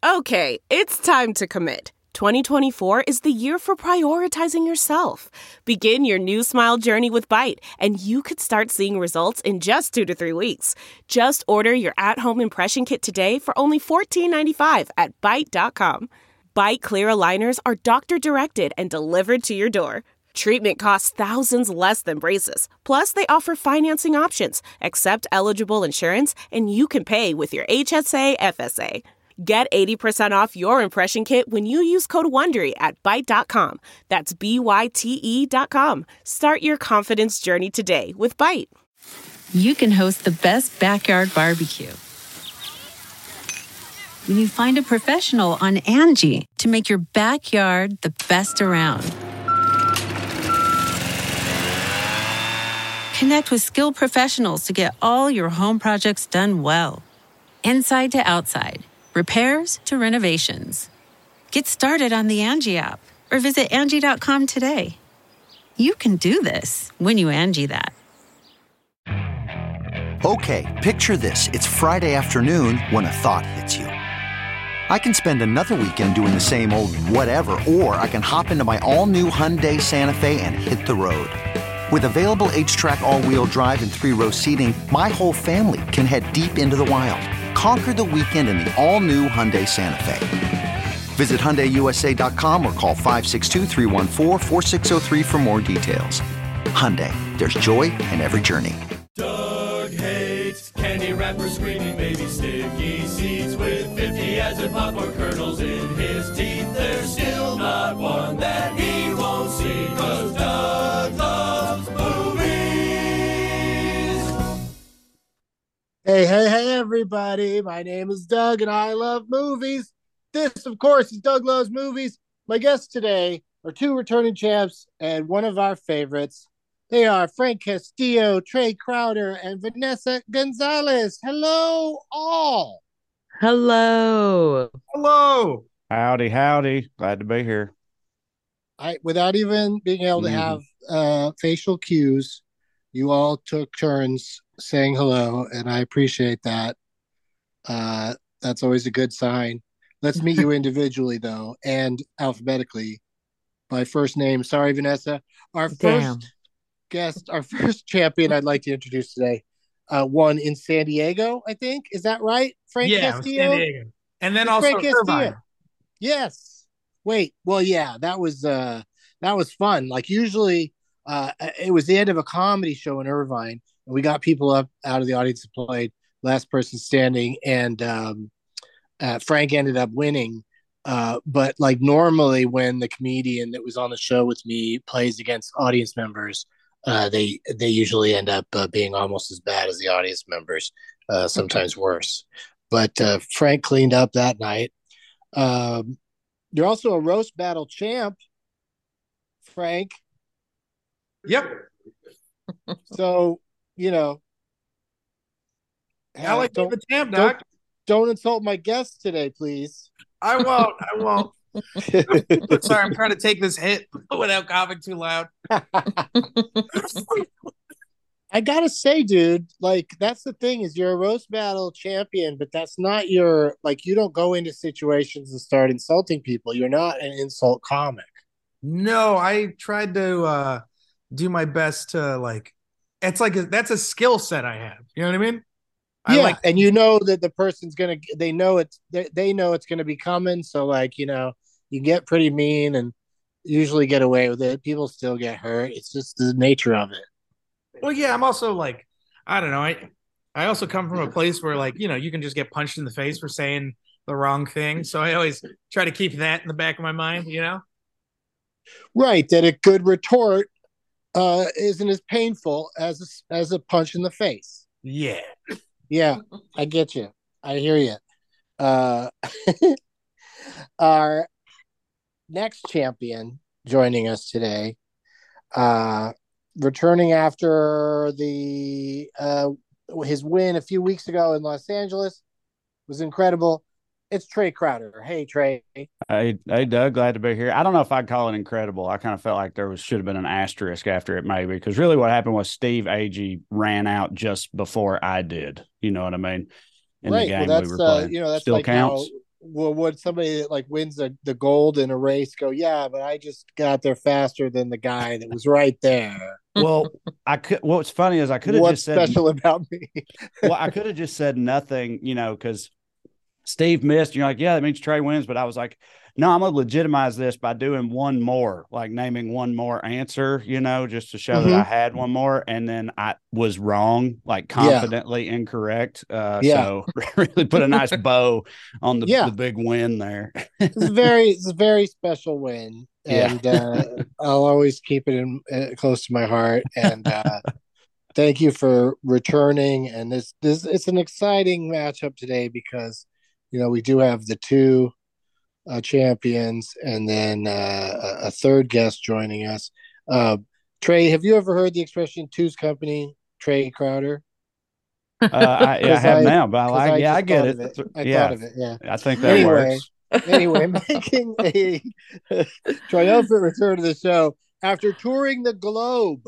Okay, it's time to commit. 2024 is the year for prioritizing yourself. Begin your new smile journey with Byte, and you could start seeing results in just 2 to 3 weeks. Just order your at-home impression kit today for only $14.95 at Byte.com. Byte Clear aligners are doctor-directed and delivered to your door. Treatment costs thousands less than braces. Plus, they offer financing options, accept eligible insurance, and you can pay with your HSA FSA. Get 80% off your impression kit when you use code WONDERY at Byte.com. That's BYTE.com. Start your confidence journey today with Byte. You can host the best backyard barbecue when you find a professional on Angie to make your backyard the best around. Connect with skilled professionals to get all your home projects done well. Inside to outside. Repairs to renovations. Get started on the Angie app or visit Angie.com today. You can do this when you Angie that. Okay, picture this. It's Friday afternoon when a thought hits you. I can spend another weekend doing the same old whatever, or I can hop into my all-new Hyundai Santa Fe and hit the road. With available H-Track all-wheel drive and 3-row seating, my whole family can head deep into the wild. Conquer the weekend in the all-new Hyundai Santa Fe. Visit HyundaiUSA.com or call 562-314-4603 for more details. Hyundai, there's joy in every journey. Doug hates candy wrappers, screaming baby sticky seeds with 50 acid popcorn kernels in his teeth. There's still not one that he won't see, 'cause Doug loves movies. Hey, everybody. My name is Doug, and I love movies. This, of course, is Doug Loves Movies. My guests today are two returning champs and one of our favorites. They are Frank Castillo, Trey Crowder, and Vanessa Gonzalez. Hello, all. Hello. Hello. Howdy. Glad to be here. Without even being able to have facial cues, you all took turns saying hello, and I appreciate that. That's always a good sign. Let's meet you individually, though, and alphabetically by first name. Sorry, Vanessa. Our first guest, our first champion I'd like to introduce today, won in San Diego, I think. Is that right, Frank Castillo? San Diego. And then also Irvine. Yes. Wait. Well, yeah, that was fun. Like usually it was the end of a comedy show in Irvine, and we got people up out of the audience that played Last Person Standing, and Frank ended up winning. But like normally when the comedian that was on the show with me plays against audience members, they usually end up being almost as bad as the audience members, sometimes worse. But Frank cleaned up that night. You're also a roast battle champ, Frank. Yep. So, you know. I like the champ, Doc. Don't insult my guests today, please. I won't. Sorry, I'm trying to take this hit without coughing too loud. I gotta say, dude, like that's the thing is you're a roast battle champion, but that's not your like you don't go into situations and start insulting people. You're not an insult comic. No, I tried to do my best to like. It's like that's a skill set I have. You know what I mean? Yeah, and you know that the person's gonna. They know it's gonna be coming. So like you get pretty mean and usually get away with it. People still get hurt. It's just the nature of it. Well, yeah, I'm also like, I don't know. I also come from a place where like, you can just get punched in the face for saying the wrong thing. So I always try to keep that in the back of my mind, Right. That a good retort isn't as painful as a punch in the face. Yeah. Yeah, I get you. I hear you. Our next champion joining us today, returning after his win a few weeks ago in Los Angeles, was incredible. It's Trey Crowder. Hey, Trey. Hey, Doug. Glad to be here. I don't know if I'd call it incredible. I kind of felt like should have been an asterisk after it, maybe, because really what happened was Steve Agee ran out just before I did. You know what I mean? In the game we were playing. That's still like counts. well, would somebody that like wins the gold in a race go, yeah, but I just got there faster than the guy that was right there. Well, what's funny is I could have What's just said, special about me? well, I could have just said nothing, because Steve missed. You're like, yeah, that means Trey wins. But I was like, no, I'm going to legitimize this by doing one more, like naming one more answer, just to show that I had one more. And then I was wrong, like confidently incorrect. So really put a nice bow on the big win there. It's a very special win. And I'll always keep it close to my heart. And thank you for returning. And this it's an exciting matchup today because, we do have the two champions and then a third guest joining us. Trey, have you ever heard the expression "two's company"? Trey Crowder. I have now, but I get it. I thought of it. Yeah, I think that works. Anyway, making a triumphant return to the show after touring the globe.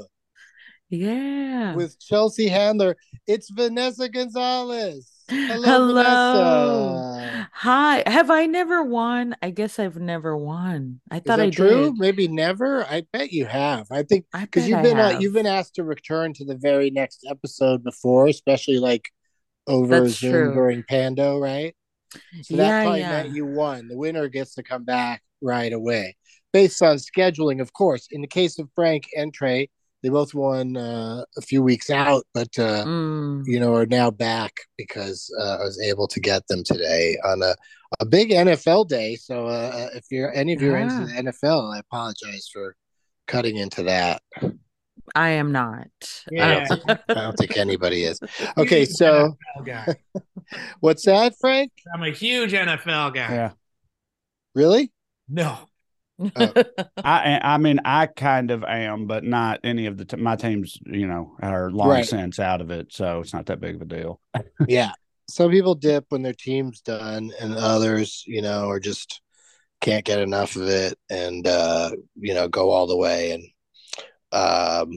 Yeah, with Chelsea Handler, it's Vanessa Gonzalez. Hello, Vanessa. Hi. Have I never won? I guess I've never won. I thought I true? did. Maybe never. I bet you have. I think because you've been asked to return to the very next episode before, especially like over Zoom during Pando, right? So that probably meant you won. The winner gets to come back right away, based on scheduling, of course. In the case of Frank and Trey, they both won a few weeks out, but are now back because I was able to get them today on a big NFL day. So if any of you are into the NFL, I apologize for cutting into that. I am not. Yeah. I don't think anybody is. Okay, so what's that, Frank? I'm a huge NFL guy. Yeah. Really? No. I mean, I kind of am, but not any of my teams, are long since out of it, so it's not that big of a deal. Yeah, some people dip when their team's done, and others, are just can't get enough of it, and go all the way. And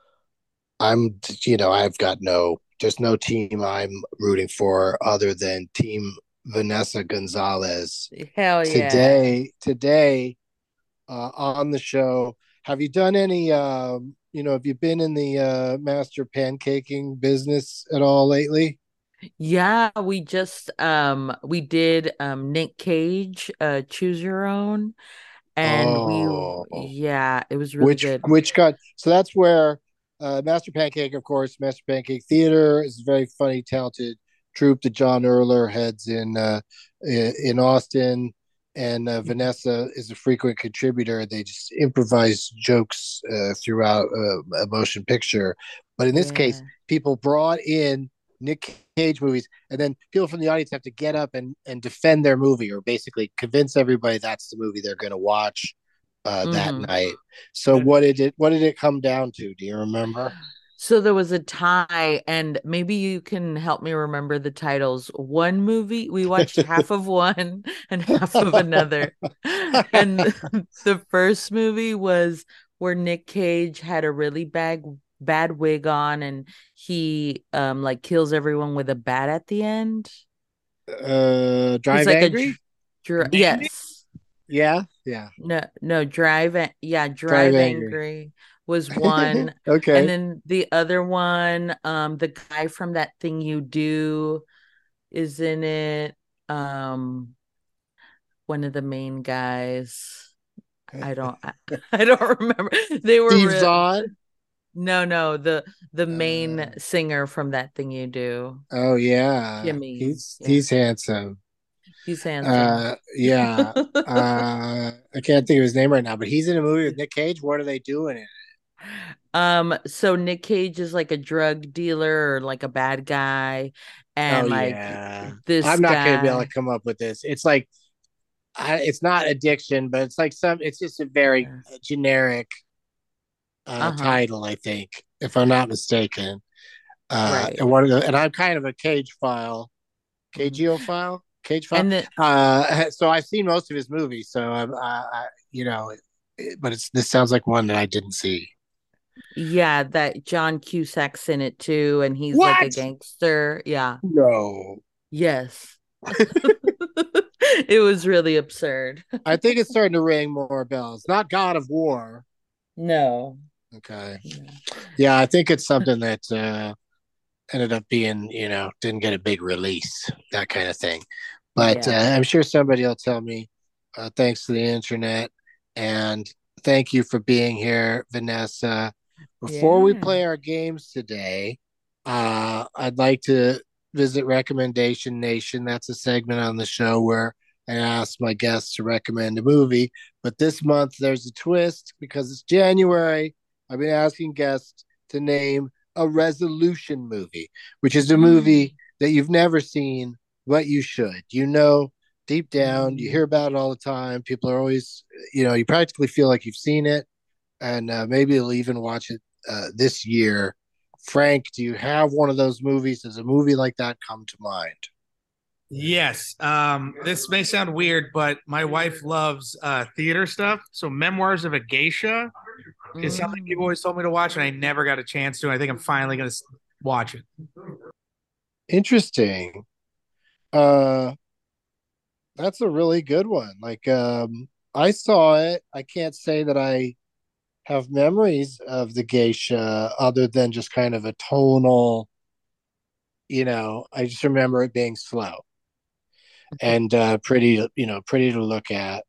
I've got there's no team I'm rooting for other than Team Vanessa Gonzalez. Hell yeah! Today. On the show, have you done any have you been in the master pancaking business at all lately? Yeah, we just we did Nick Cage Choose Your Own, and it was really good. So that's where Master Pancake, of course, Master Pancake Theater is a very funny, talented troupe that John Erler heads in Austin. And Vanessa is a frequent contributor. They just improvise jokes throughout a motion picture. But in this case, people brought in Nick Cage movies, and then people from the audience have to get up and defend their movie, or basically convince everybody that's the movie they're going to watch that night. So what did it come down to? Do you remember? So there was a tie, and maybe you can help me remember the titles. One movie, we watched half of one and half of another. And the first movie was where Nick Cage had a really bad wig on, and he kills everyone with a bat at the end. Drive Angry? Yes. Yeah. No, Drive Angry was one. Okay. And then the other one, the guy from That Thing You Do is in it. One of the main guys. I don't remember. They were Steve Zahn? No, the main singer from That Thing You Do. Oh yeah. Jimmy. He's handsome. He's handsome. I can't think of his name right now, but he's in a movie with Nick Cage. What are they doing in it? So Nick Cage is like a drug dealer or like a bad guy, and this I'm not guy... gonna be able to come up with this. It's like it's not addiction, but it's like it's just a very generic title, I think, if I'm not mistaken. And I'm kind of a Cage file. So I've seen most of his movies, so but this sounds like one that I didn't see. Yeah, that John Cusack's in it too, and he's like a gangster. Yeah. No. Yes. It was really absurd. I think it's starting to ring more bells. Not God of War. No. Okay. Yeah, I think it's something that ended up being, didn't get a big release, that kind of thing. But Yeah. I'm sure somebody will tell me, thanks to the internet. And thank you for being here, Vanessa. Before we Yeah. play our games today, I'd like to visit Recommendation Nation. That's a segment on the show where I ask my guests to recommend a movie. But this month there's a twist because it's January. I've been asking guests to name a resolution movie, which is a movie that you've never seen, but you should. Deep down, you hear about it all the time. People are always, you practically feel like you've seen it, and maybe you'll even watch it this year. Frank, do you have one of those movies? Does a movie like that come to mind? Yes. This may sound weird, but my wife loves theater stuff. So Memoirs of a Geisha is something people always told me to watch, and I never got a chance to. I think I'm finally going to watch it. Interesting. That's a really good one. Like, I saw it. I can't say that I have memories of the geisha other than just kind of a tonal, I just remember it being slow and pretty to look at.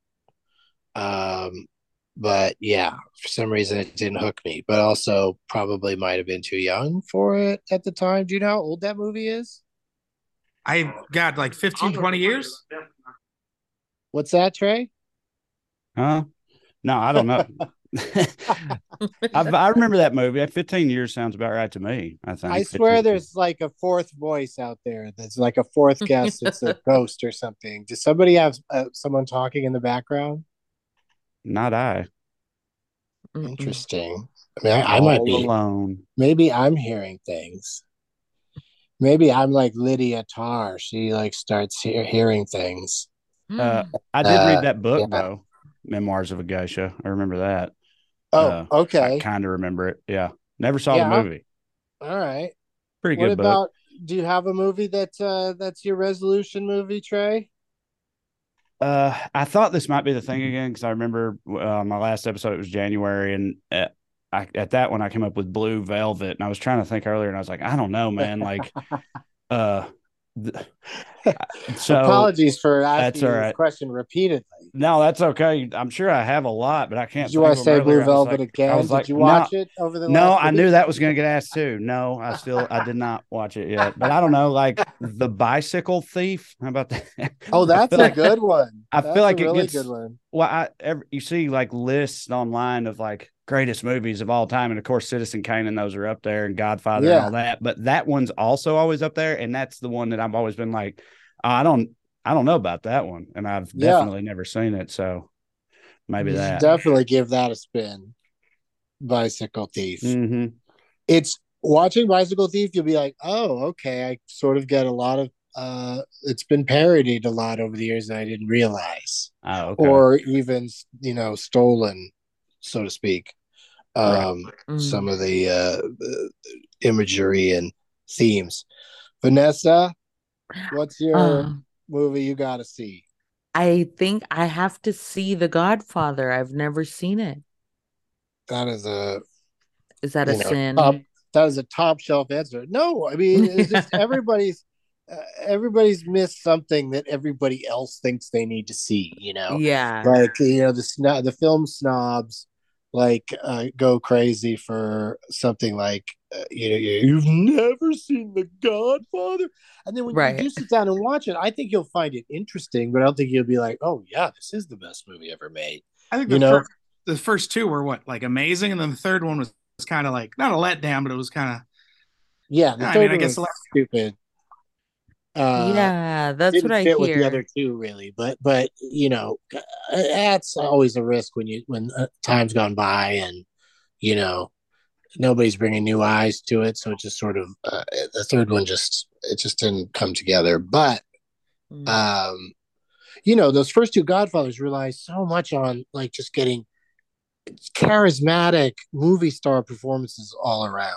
But yeah, for some reason it didn't hook me, but also probably might have been too young for it at the time. Do you know how old that movie is? I got like 15, 20 years. What's that, Trey? Huh? No, I don't know. I remember that movie. 15 years sounds about right to me. I think. I swear there's like a fourth voice out there that's like a fourth guest. It's a ghost or something. Does somebody have someone talking in the background? Not I. Interesting. I mean, I might be alone. Maybe I'm hearing things. Maybe I'm like Lydia Tarr. She like starts hearing things. I did read that book though, Memoirs of a Geisha. I remember that. Oh, okay. I kind of remember it. Yeah, never saw the movie. All right. Pretty good book. Do you have a movie that's your resolution movie, Trey? I thought this might be the thing again because I remember my last episode, it was January, and at that one I came up with Blue Velvet, and I was trying to think earlier, and I was like, I don't know, man. Like, so apologies for asking this question repeatedly. No, that's okay. I'm sure I have a lot, but I can't. Did you want to say Blue Velvet again? I was like, did you watch it over the? No, I knew that was going to get asked too. No, I did not watch it yet. But I don't know, like The Bicycle Thief. How about that? Oh, that's a good one. I feel like it gets. Good one. Well, you see like lists online of like greatest movies of all time, and of course, Citizen Kane and those are up there, and Godfather and all that. But that one's also always up there, and that's the one that I've always been like, I don't know about that one, and I've definitely never seen it. So maybe that. Definitely give that a spin. Bicycle Thief. Mm-hmm. It's watching Bicycle Thief. You'll be like, oh, okay. I sort of get a lot of. It's been parodied a lot over the years, and I didn't realize. Oh, okay. Or even stolen, so to speak. Some of the imagery and themes. Vanessa, what's your movie you got to see? I think I have to see The Godfather. I've never seen it. That is Is that a sin? That is a top shelf answer. No, I mean it's just everybody's missed something that everybody else thinks they need to see. Yeah. Like the film snobs like go crazy for something like you've never seen The Godfather, and then when you do sit down and watch it, I think you'll find it interesting, but I don't think you'll be like, oh yeah, this is the best movie ever made. I think the first two were like amazing, and then the third one was kind of like not a letdown, but it was kind of the third one was stupid. That's what I fit hear. With the other two, really, but that's always a risk when time's gone by and nobody's bringing new eyes to it, so it just sort of the third one just didn't come together. But those first two Godfathers rely so much on like just getting charismatic movie star performances all around.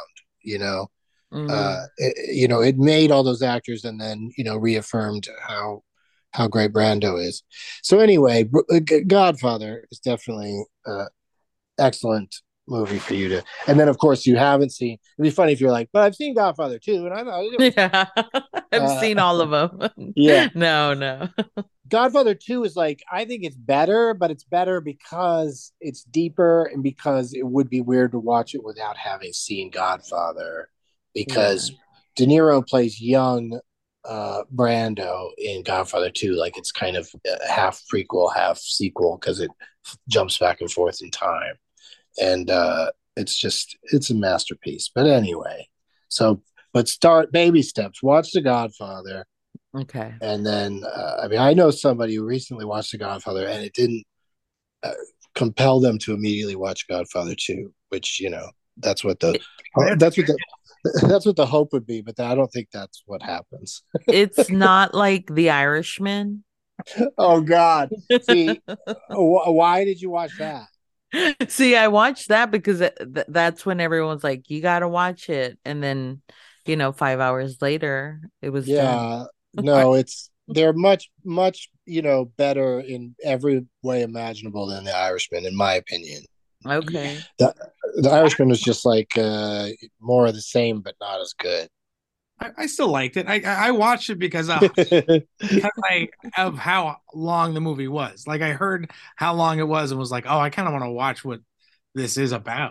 It made all those actors and then reaffirmed how how great Brando is. So anyway, Godfather is definitely excellent movie for you to. And then of course you haven't seen. It'd be funny if you're like, but I've seen Godfather too, and I thought it was. Yeah, I've seen all of them. Yeah, no. Godfather 2 is like, I think it's better, but it's better because it's deeper and because it would be weird to watch it without having seen Godfather, because De Niro plays young Brando in Godfather 2. Like it's kind of half prequel, half sequel because it jumps back and forth in time. And it's a masterpiece. But anyway, but start baby steps. Watch The Godfather. Okay. And then, I know somebody who recently watched The Godfather, and it didn't compel them to immediately watch Godfather 2, which that's what the hope would be, but I don't think that's what happens. It's not like The Irishman. Oh God! See, why did you watch that? See, I watched that because that's when everyone's like, "You got to watch it," and then 5 hours later, it was done. No, they're much better in every way imaginable than The Irishman, in my opinion. Okay. The Irishman was just like more of the same, but not as good. I still liked it. I watched it because of how long the movie was. Like I heard how long it was and was like, oh, I kind of want to watch what this is about.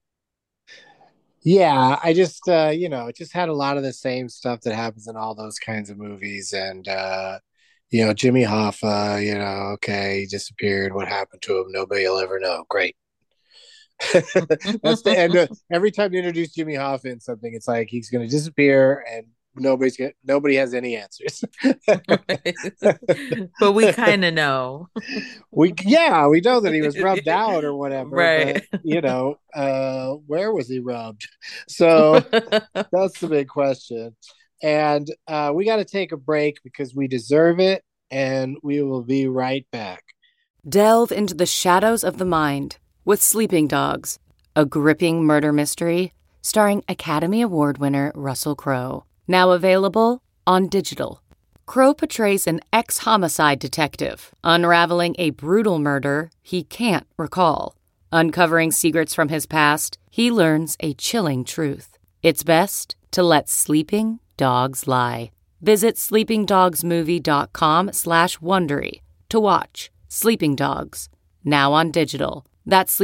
Yeah, I just it just had a lot of the same stuff that happens in all those kinds of movies, and Jimmy Hoffa, okay, he disappeared. What happened to him? Nobody will ever know. Great. That's the end. Every time you introduce Jimmy Hoffa in something, it's like he's going to disappear, and nobody has any answers. But we kind of know. We know that he was rubbed out or whatever. Right. But, where was he rubbed? So that's the big question. And we got to take a break because we deserve it, and we will be right back. Delve into the shadows of the mind with Sleeping Dogs, a gripping murder mystery starring Academy Award winner Russell Crowe. Now available on digital. Crowe portrays an ex-homicide detective unraveling a brutal murder he can't recall. Uncovering secrets from his past, he learns a chilling truth. It's best to let sleeping dogs lie. Visit sleepingdogsmovie.com/Wondery to watch Sleeping Dogs, now on digital. That's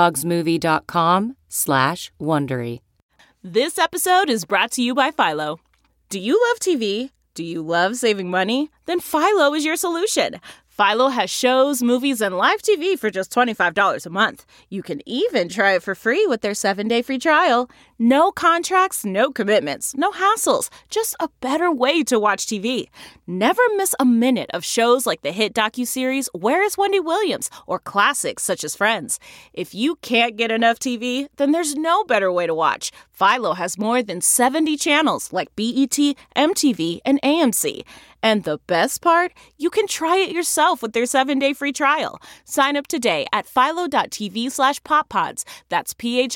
sleepingdogsmovie.com/Wondery. This episode is brought to you by Philo. Do you love TV? Do you love saving money? Then Philo is your solution. Philo has shows, movies, and live TV for just $25 a month. You can even try it for free with their 7-day free trial. No contracts, no commitments, no hassles. Just a better way to watch TV. Never miss a minute of shows like the hit docuseries Where is Wendy Williams? Or classics such as Friends. If you can't get enough TV, then there's no better way to watch. Philo has more than 70 channels like BET, MTV, and AMC. And the best part? You can try it yourself with their 7-day free trial. Sign up today at philo.tv/poppods. That's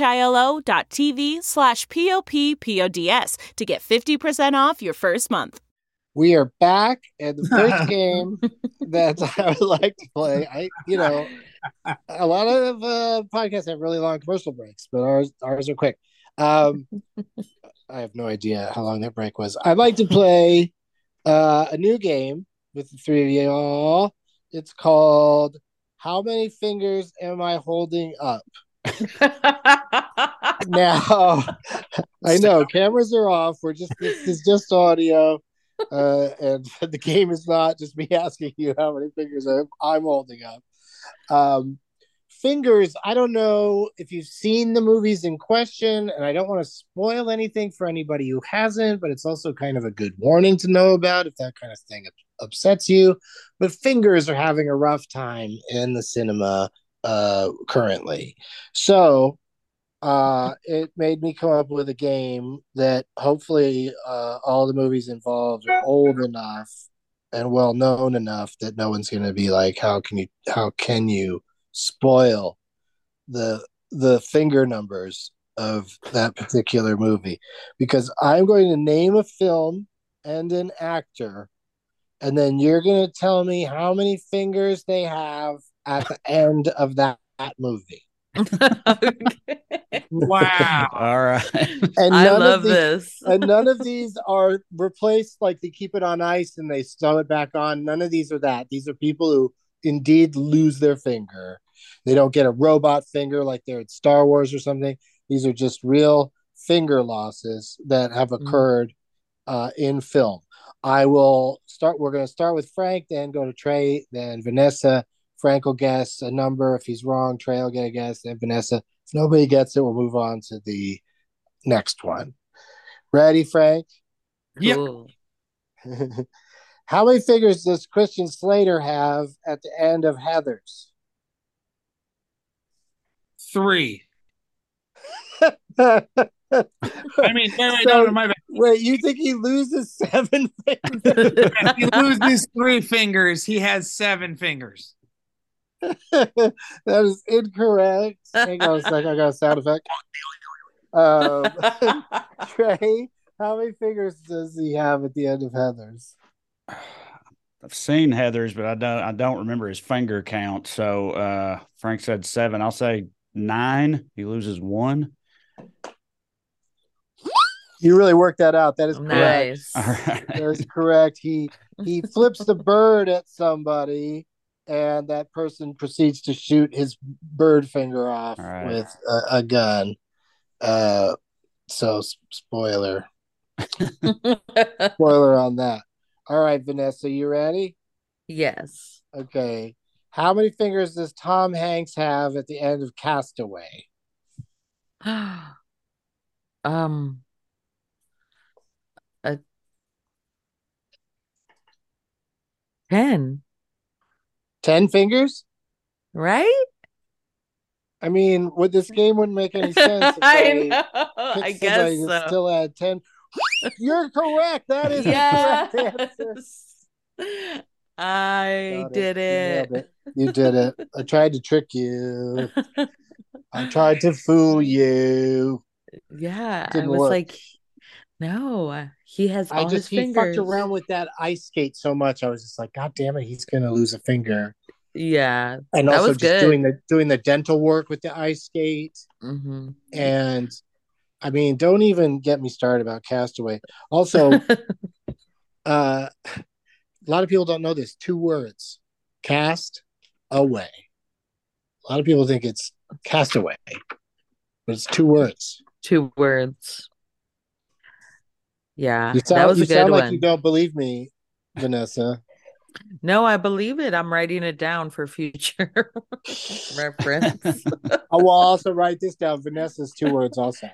philo.tv/POPPODS to get 50% off your first month. We are back, and the first game that I would like to play, a lot of podcasts have really long commercial breaks, but ours are quick. I have no idea how long that break was. I'd like to play a new game with the three of you all. It's called How Many Fingers Am I Holding Up? Now, I know cameras are off. This is just audio, and the game is not just me asking you how many fingers I'm holding up. Fingers, I don't know if you've seen the movies in question, and I don't want to spoil anything for anybody who hasn't, but it's also kind of a good warning to know about if that kind of thing upsets you. But fingers are having a rough time in the cinema currently. So it made me come up with a game that hopefully all the movies involved are old enough and well known enough that no one's going to be like, how can you spoil the finger numbers of that particular movie? Because I'm going to name a film and an actor, and then you're gonna tell me how many fingers they have at the end of that movie. Wow. All right. And I none love of these, this. and none of these are replaced, like they keep it on ice and they sew it back on. None of these are that. These are people who indeed lose their finger. They don't get a robot finger like they're in Star Wars or something. These are just real finger losses that have occurred in film. I will start. We're going to start with Frank, then go to Trey, then Vanessa. Frank will guess a number. If he's wrong, Trey will get a guess, then Vanessa. If nobody gets it, we'll move on to the next one. Ready, Frank? Cool. How many fingers does Christian Slater have at the end of Heathers? 3. I mean, no, my bad. Wait, you think he loses 7 fingers? If he loses 3 fingers, he has 7 fingers. That is incorrect. Hang on a second, I got a sound effect. Trey, how many fingers does he have at the end of Heathers? I've seen Heathers, but I don't remember his finger count. So Frank said 7. I'll say 9. He loses 1. You really worked that out. That is correct. Nice. All right. That is correct. He flips the bird at somebody, and that person proceeds to shoot his bird finger off with a gun. So spoiler. Spoiler on that. All right, Vanessa, you ready? Yes. Okay. How many fingers does Tom Hanks have at the end of Castaway? 10. 10 fingers? Right? I mean, this game wouldn't make any sense if I know. I guess that so. still had 10. You're correct. That is the correct answer. I did it. You did it. I tried to trick you. I tried to fool you. Yeah. Didn't I was work. like, no, he has all his he fingers. fucked around with that ice skate so much. I was just like, God damn it, he's gonna lose a finger. Yeah. And that also was just good. doing the dental work with the ice skate. Mm-hmm. And I mean, don't even get me started about Castaway. Also, a lot of people don't know this. 2 words. Cast away. A lot of people think it's castaway, but it's 2 words. 2 words. Yeah, You that was a good sound one. like you don't believe me, Vanessa. No, I believe it. I'm writing it down for future reference. I will also write this down. Vanessa's 2 words also.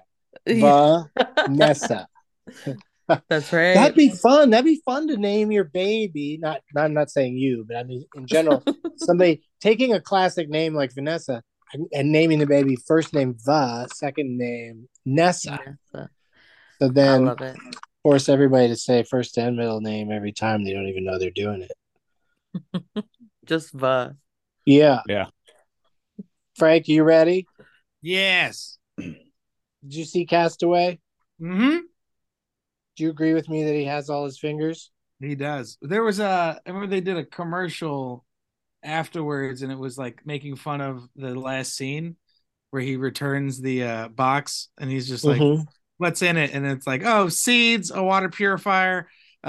Vanessa. That's right. That'd be fun. That'd be fun to name your baby. I'm not saying you, but I mean in general, somebody taking a classic name like Vanessa and naming the baby first name second name Nessa. So then I love it. Force everybody to say first and middle name every time. They don't even know they're doing it. Just Va. Yeah. Yeah. Frank, you ready? Yes. Did you see Castaway? Mm-hmm. Do you agree with me that he has all his fingers? He does. There was I remember they did a commercial afterwards, and it was like making fun of the last scene where he returns the box, and he's just like, what's in it? And it's like, oh, seeds, a water purifier,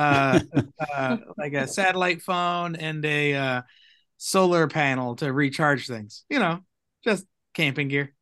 like a satellite phone, and a solar panel to recharge things. You know, just camping gear.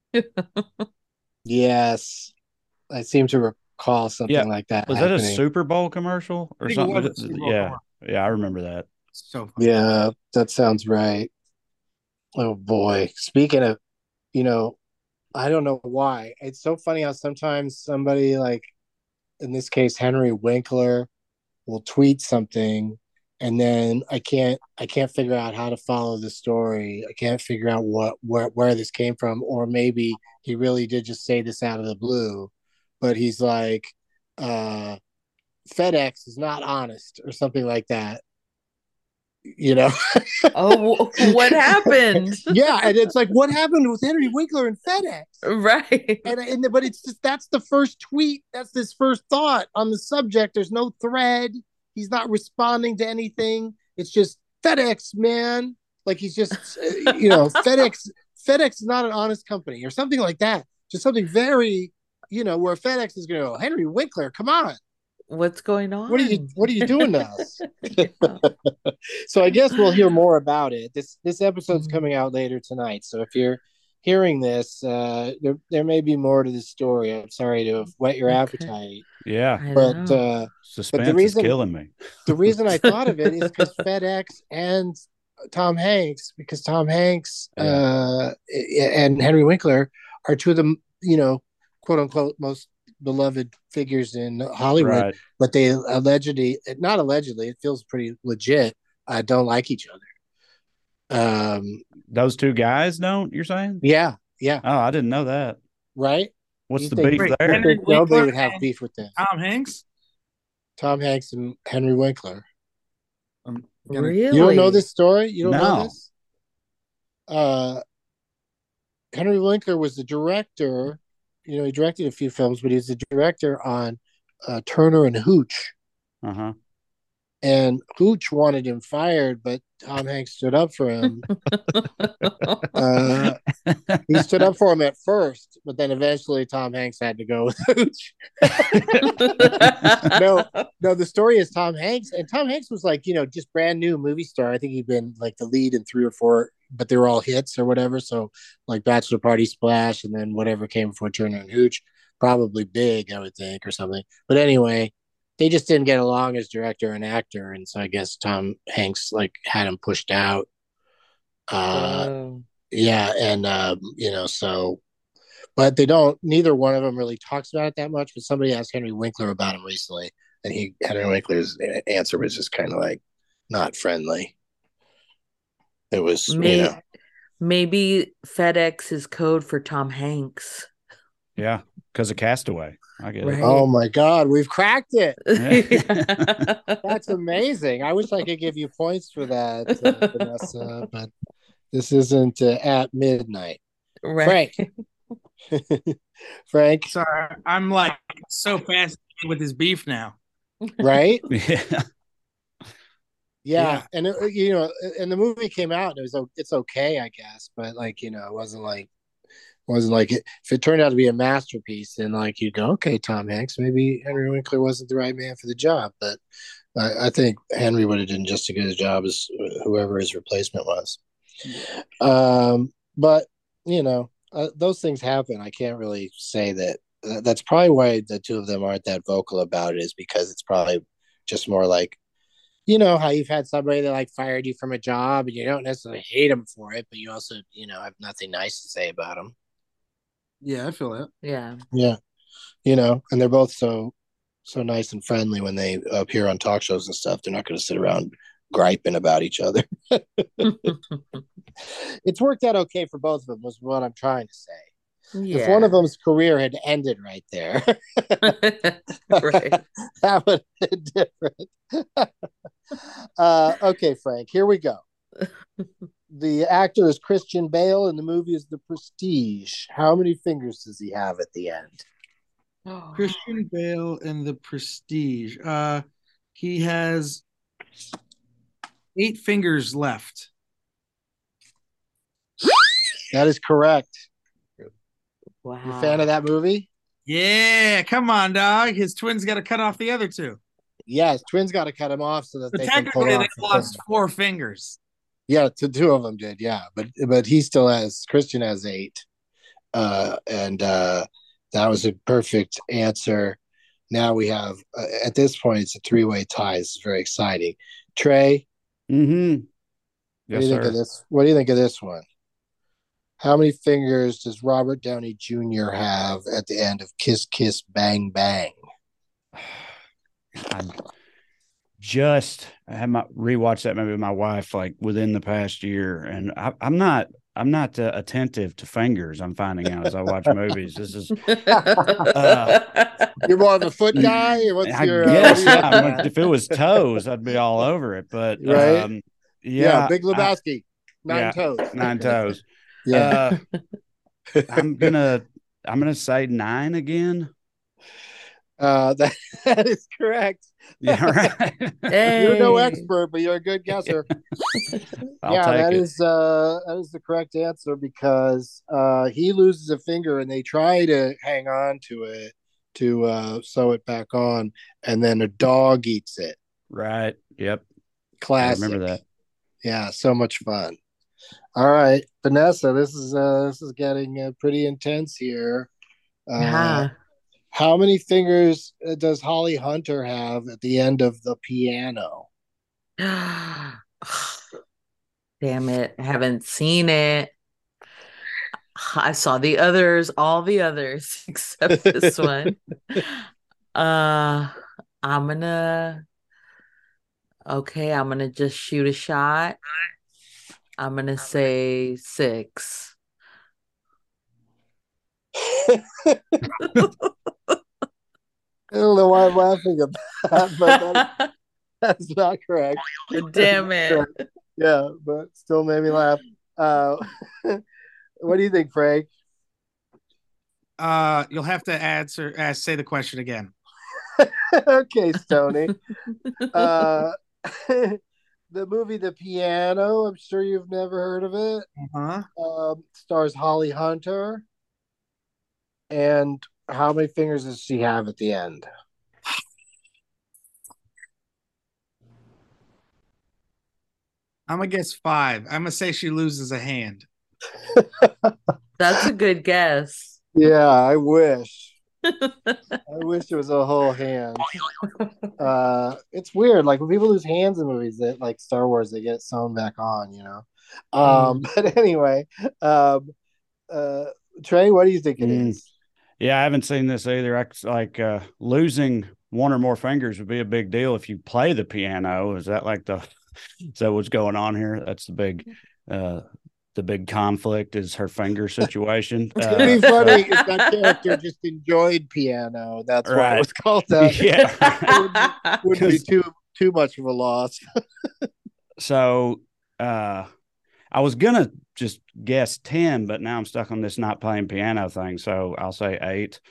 Yes. I seem to recall something like that. Was that a Super Bowl commercial or something? Yeah. I remember that. So fun. Yeah, that sounds right. Oh boy. Speaking of, I don't know why. It's so funny how sometimes somebody like, in this case, Henry Winkler will tweet something, and then I can't figure out how to follow the story. I can't figure out where this came from, or maybe he really did just say this out of the blue, but he's like, FedEx is not honest or something like that. Oh, what happened? Yeah, and it's like, what happened with Henry Winkler and FedEx? Right. But it's just, that's the first tweet. That's his first thought on the subject. There's no thread. He's not responding to anything. It's just FedEx, man. Like he's just, FedEx is not an honest company or something like that. Just something very, where FedEx is going to go, Henry Winkler, come on. What's going on? What are you doing to us? So I guess we'll hear more about it. This episode's coming out later tonight. So if you're hearing this, there may be more to the story. I'm sorry to have whet your appetite. Yeah. But suspense is killing me. The reason I thought of it is because FedEx and Tom Hanks, and Henry Winkler are two of the, quote unquote, most beloved figures in Hollywood, right. But they not allegedly, it feels pretty legit, don't like each other. Those two guys don't, you're saying? Yeah. Oh, I didn't know that. Right? What's the beef there? Nobody would have beef with them. Tom Hanks and Henry Winkler. Really? You don't know this story? You don't know this? Henry Winkler was the director. He directed a few films, but he was the director on Turner and Hooch. Uh-huh. And Hooch wanted him fired, but Tom Hanks stood up for him. He stood up for him at first, but then eventually Tom Hanks had to go with Hooch. No, the story is Tom Hanks. And Tom Hanks was like, just brand new movie star. I think he'd been like the lead in 3 or 4, but they were all hits or whatever. So like Bachelor Party, Splash, and then whatever came before Turner and Hooch. Probably Big, I would think, or something. But anyway, they just didn't get along as director and actor, and so I guess Tom Hanks had him pushed out. Yeah, and so, but neither one of them really talks about it that much. But somebody asked Henry Winkler about him recently, and Henry Winkler's answer was just kind of like not friendly. It was maybe FedEx is code for Tom Hanks. Yeah, because of Castaway. I get it. Oh my God, we've cracked it. Yeah. That's amazing. I wish I could give you points for that, Vanessa, but this isn't at midnight. Right. Frank. Sorry, I'm like so fascinated with his beef now. Right? Yeah. Yeah. And and the movie came out and it's okay, I guess, but it wasn't like it. If it turned out to be a masterpiece, then you go, okay, Tom Hanks, maybe Henry Winkler wasn't the right man for the job. But I think Henry would have done just as good a job as whoever his replacement was. But those things happen. I can't really say that. That's probably why the two of them aren't that vocal about it, is because it's probably just more like, how you've had somebody that fired you from a job and you don't necessarily hate them for it, but you also have nothing nice to say about them. Yeah, I feel that. Yeah. Yeah. And they're both so nice and friendly when they appear on talk shows and stuff. They're not going to sit around griping about each other. It's worked out okay for both of them, was what I'm trying to say. Yeah. If one of them's career had ended right there, right, that would have been different. Okay, Frank, here we go. The actor is Christian Bale, and the movie is The Prestige. How many fingers does he have at the end? Christian Bale and The Prestige. He has 8 fingers left. That is correct. Wow. You a fan of that movie? Yeah, come on, dog. His twins got to cut off the other 2. Yeah, his twins got to cut him off so that they can pull off. Technically, they lost 4 fingers. Yeah, 2 of them did. Yeah, but he still has. Christian has 8, and that was a perfect answer. Now we have at this point it's a 3-way tie. It's very exciting. Trey, yes, what do you think of this? What do you think of this one? How many fingers does Robert Downey Jr. have at the end of Kiss Kiss Bang Bang? I had rewatched that movie with my wife within the past year, and I'm not attentive to fingers. I'm finding out as I watch movies. This is you're more of a foot guy. If it was toes, I'd be all over it. But right, yeah, Big Lebowski, 9 toes, 9 toes. Yeah, I'm gonna say 9 again. That that is correct. Yeah, right. You're no Hey. expert, but you're a good guesser. I'll Yeah, take it. that is the correct answer because he loses a finger and they try to hang on to it to sew it back on, and then a dog eats it. Right. Yep. I Classic. remember that. Yeah, so much fun. All right, Vanessa, this is getting pretty intense here. Uh, Yeah. how many fingers does Holly Hunter have at the end of the piano? Damn it. Haven't seen it. I saw the others, all the others except this one. Uh I'm gonna I'm gonna just shoot a shot. I'm gonna say 6. I don't know why I'm laughing at that, but that's not correct. Damn it. Yeah, but still made me laugh. What do you think, Frank? You'll have to say the question again. Okay, Stony. Uh, the movie The Piano. I'm sure you've never heard of it. Stars Holly Hunter. And how many fingers does she have at the end? I'm gonna guess 5. I'm gonna say she loses a hand. That's a good guess. Yeah, I wish. I wish it was a whole hand. It's weird. Like when people lose hands in movies that like Star Wars, they get sewn back on, you know. But anyway, Trey, what do you think it is? Yeah, I haven't seen this either. Losing one or more fingers would be a big deal if you play the piano. Is that what's going on here? That's the big conflict is her finger situation. It'd be funny if that character just enjoyed piano. That's why it was called that. Yeah, wouldn't be too much of a loss. So, I was gonna just guess 10, but now I'm stuck on this not playing piano thing. So I'll say 8.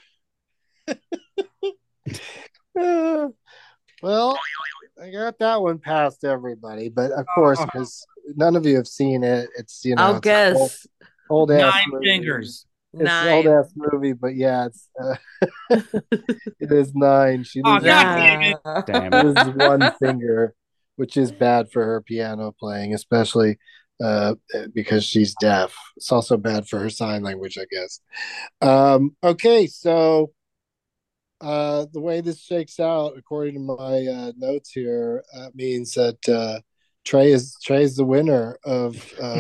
Well, I got that one past everybody, but of course, because none of you have seen it, it's I'll guess old ass 9 fingers. It's an old ass movie, but yeah, it's it is 9. She loses, damn it! Damn it. loses one finger, which is bad for her piano playing, especially because she's deaf. It's also bad for her sign language, I guess. Okay, so the way this shakes out, according to my notes here, means that Trey is the winner of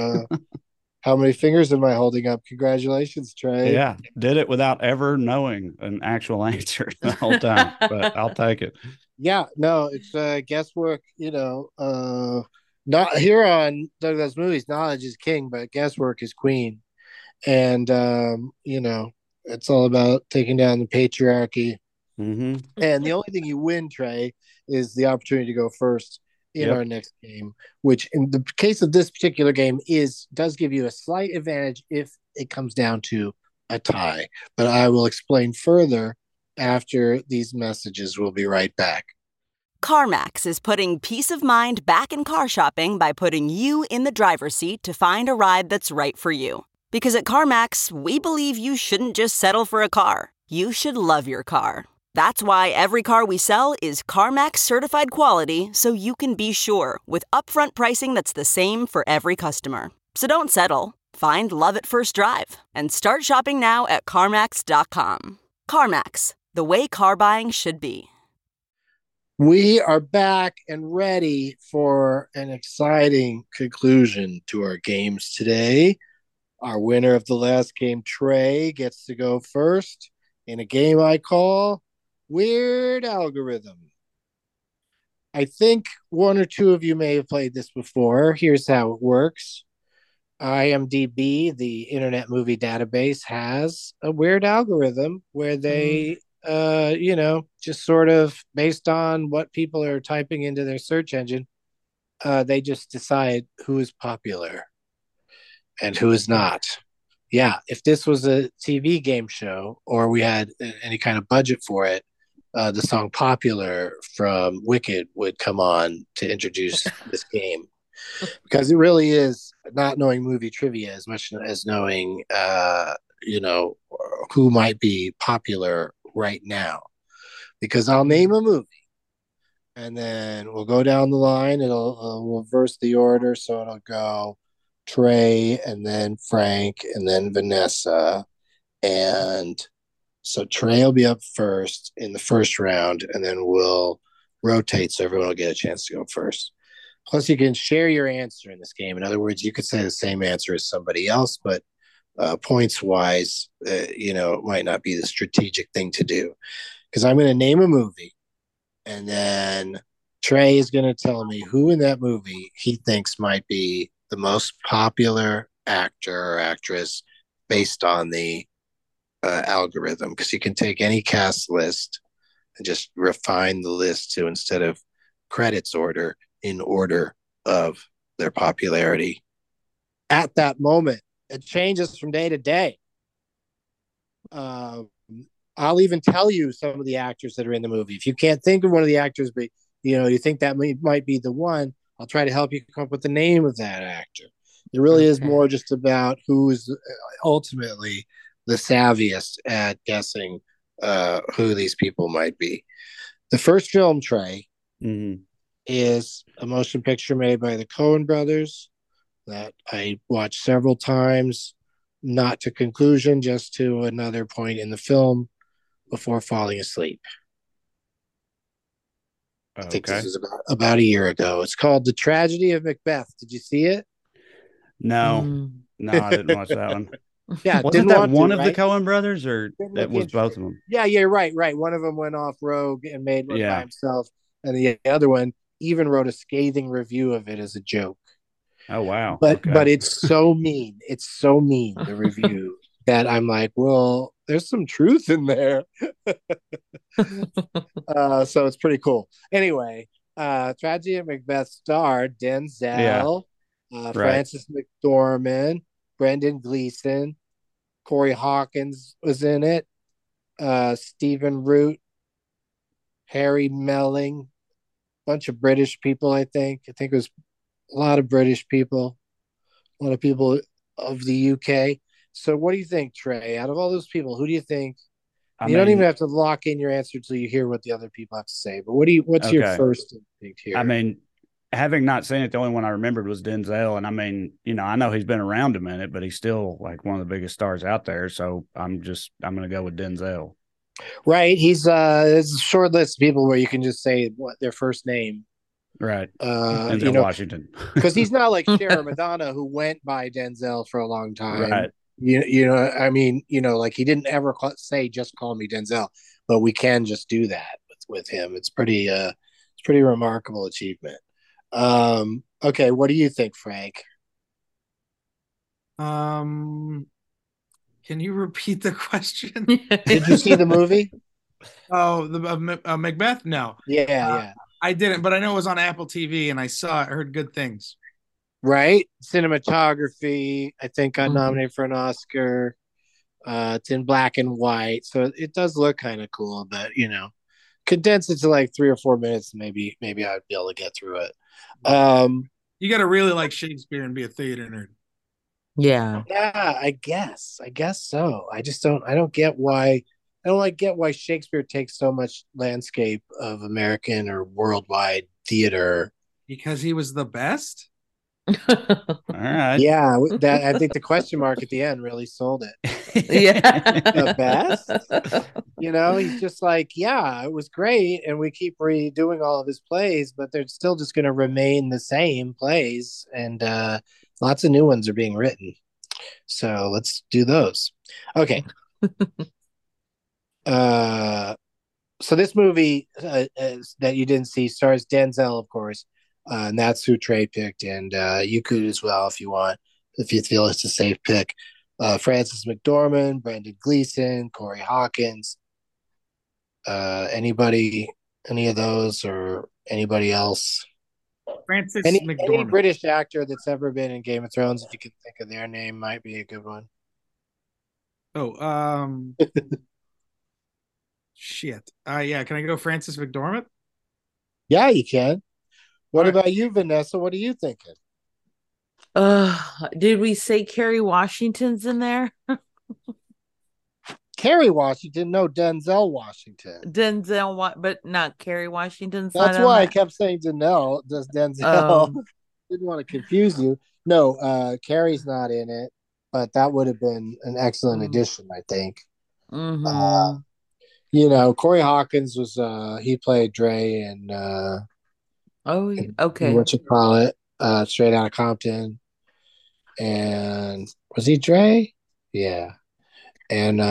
how many fingers am I holding up? Congratulations, Trey. Yeah, did it without ever knowing an actual answer the whole time, but I'll take it. Yeah, no, it's guesswork, you know, not here on Douglas Movies, knowledge is king, but guesswork is queen. And you know, it's all about taking down the patriarchy. Mm-hmm. And the only thing you win, Trey, is the opportunity to go first in our next game, which in the case of this particular game does give you a slight advantage if it comes down to a tie. But I will explain further after these messages. We'll be right back. CarMax is putting peace of mind back in car shopping by putting you in the driver's seat to find a ride that's right for you. Because at CarMax, we believe you shouldn't just settle for a car. You should love your car. That's why every car we sell is CarMax certified quality, so you can be sure with upfront pricing that's the same for every customer. So don't settle. Find love at first drive and start shopping now at CarMax.com. CarMax, the way car buying should be. We are back and ready for an exciting conclusion to our games today. Our winner of the last game, Trey, gets to go first in a game I call Weird Algorithm. I think one or two of you may have played this before. Here's how it works. IMDb, the Internet Movie Database, has a weird algorithm where they, you know, just sort of based on what people are typing into their search engine, they just decide who is popular and who is not. Yeah, if this was a TV game show or we had any kind of budget for it, the song Popular from Wicked would come on to introduce this game. Because it really is not knowing movie trivia as much as knowing, who might be popular right now. Because I'll name a movie and then we'll go down the line. We'll reverse the order. So it'll go Trey and then Frank and then Vanessa. And so Trey will be up first in the first round, and then we'll rotate so everyone will get a chance to go first. Plus, you can share your answer in this game. In other words, you could say the same answer as somebody else, but points wise, it might not be the strategic thing to do. Because I'm going to name a movie, and then Trey is going to tell me who in that movie he thinks might be the most popular actor or actress based on the algorithm. Because you can take any cast list and just refine the list to, instead of credits order, in order of their popularity at that moment. It changes from day to day. I'll even tell you some of the actors that are in the movie. If you can't think of one of the actors, but you think that might be the one, I'll try to help you come up with the name of that actor. It really is more just about who is ultimately the savviest at guessing who these people might be. The first film, Trey, is a motion picture made by the Coen brothers that I watched several times, not to conclusion, just to another point in the film before falling asleep. I think this is about a year ago. It's called The Tragedy of Macbeth. Did you see it? No, I didn't watch that one. Yeah, wasn't that one of the Coen brothers, or that was both of them? Yeah, right. One of them went off rogue and made one by himself, and the other one even wrote a scathing review of it as a joke. Oh wow! But it's so mean. It's so mean, the review, that I'm like, well, there's some truth in there. So it's pretty cool. Anyway, Tragedy of Macbeth starred Denzel, Frances McDormand, Brendan Gleeson, Corey Hawkins was in it, Stephen Root, Harry Melling, bunch of British people. I think it was a lot of British people, a lot of people of the UK. So what do you think, Trey? Out of all those people, who do you think? You don't even have to lock in your answer until you hear what the other people have to say. But what's your first instinct here? I mean, having not seen it, the only one I remembered was Denzel. And I mean, I know he's been around a minute, but he's still like one of the biggest stars out there. So I'm going to go with Denzel. Right. He's there's a short list of people where you can just say their first name. Right. Denzel Washington. Because he's not like Cher Madonna, who went by Denzel for a long time. Right. I mean, like he didn't ever say, just call me Denzel, but we can just do that with him. It's pretty remarkable achievement. Okay. What do you think, Frank? Can you repeat the question? Did you see the movie? Oh, the Macbeth? No. Yeah. I didn't, but I know it was on Apple TV and I heard good things. Right? Cinematography, I think, got nominated for an Oscar. It's in black and white, so it does look kind of cool, but condense it to like 3 or 4 minutes, maybe I'd be able to get through it. You got to really like Shakespeare and be a theater nerd. Yeah, I guess so. I don't get why Shakespeare takes so much landscape of American or worldwide theater. Because he was the best? All right. Yeah, I think the question mark at the end really sold it. Yeah. The best. He's just like, yeah, it was great, and we keep redoing all of his plays, but they're still just going to remain the same plays, and lots of new ones are being written. So let's do those. Okay. So this movie that you didn't see stars Denzel, of course. And that's who Trey picked, and you could as well if you want, if you feel it's a safe pick. Frances McDormand, Brendan Gleeson, Corey Hawkins. Any of those, or anybody else? Frances McDormand. Any British actor that's ever been in Game of Thrones, if you can think of their name, might be a good one. Shit. Yeah. Can I go Francis McDormand? Yeah, you can. What All right. about you, Vanessa? What are you thinking? Did we say Kerry Washington's in there? Kerry Washington, no, Denzel Washington. But not Kerry Washington's not That's on why I that. kept saying Denzel. Does Denzel? Um, Didn't want to confuse you. No, Carrie's not in it, but that would have been an excellent addition, I think. mm-hmm. Corey Hawkins was he played Dre and Okay. what you call it, Straight Outta Compton, and was he Dre? Yeah, and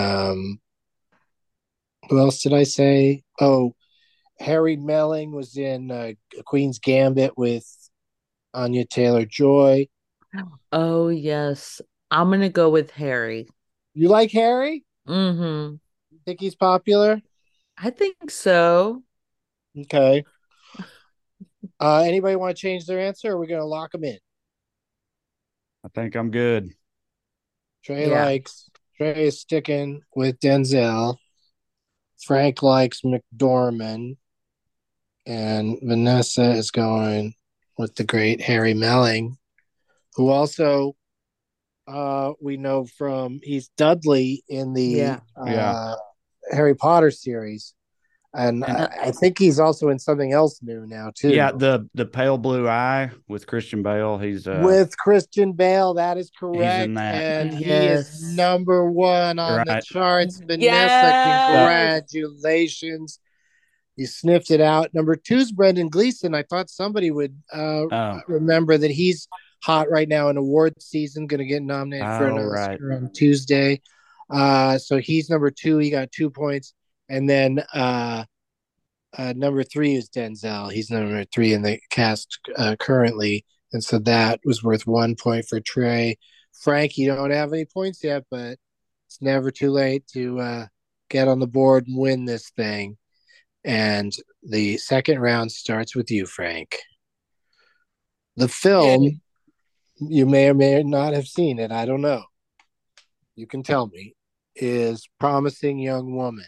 who else did I say? Oh, Harry Melling was in Queen's Gambit with Anya Taylor-Joy. Oh yes, I'm gonna go with Harry. You like Harry? Mm-hmm. You think he's popular? I think so. Okay. Anybody want to change their answer, or are we going to lock them in? I think I'm good. Trey Yeah. is sticking with Denzel. Frank likes McDormand. And Vanessa is going with the great Harry Melling, who also we know from he's Dudley in the Yeah. Harry Potter series. And And I think he's also in something else new now too. yeah, the Pale Blue Eye with Christian Bale. He's with Christian Bale, that is he's correct. in that. And he is Yes. number one on the Right. charts. Vanessa, Yes. congratulations. You sniffed it out. Number two is Brendan Gleeson. I thought somebody would remember that he's hot right now in award season, going to get nominated for an Oscar on Tuesday. So he's number two. He got 2 points. And then number three is Denzel. He's number three in the cast currently. And so that was worth 1 point for Trey. Frank, you don't have any points yet, but it's never too late to get on the board and win this thing. And the second round starts with you, Frank. The film, you may or may not have seen it, I don't know. You can tell me, is Promising Young Woman.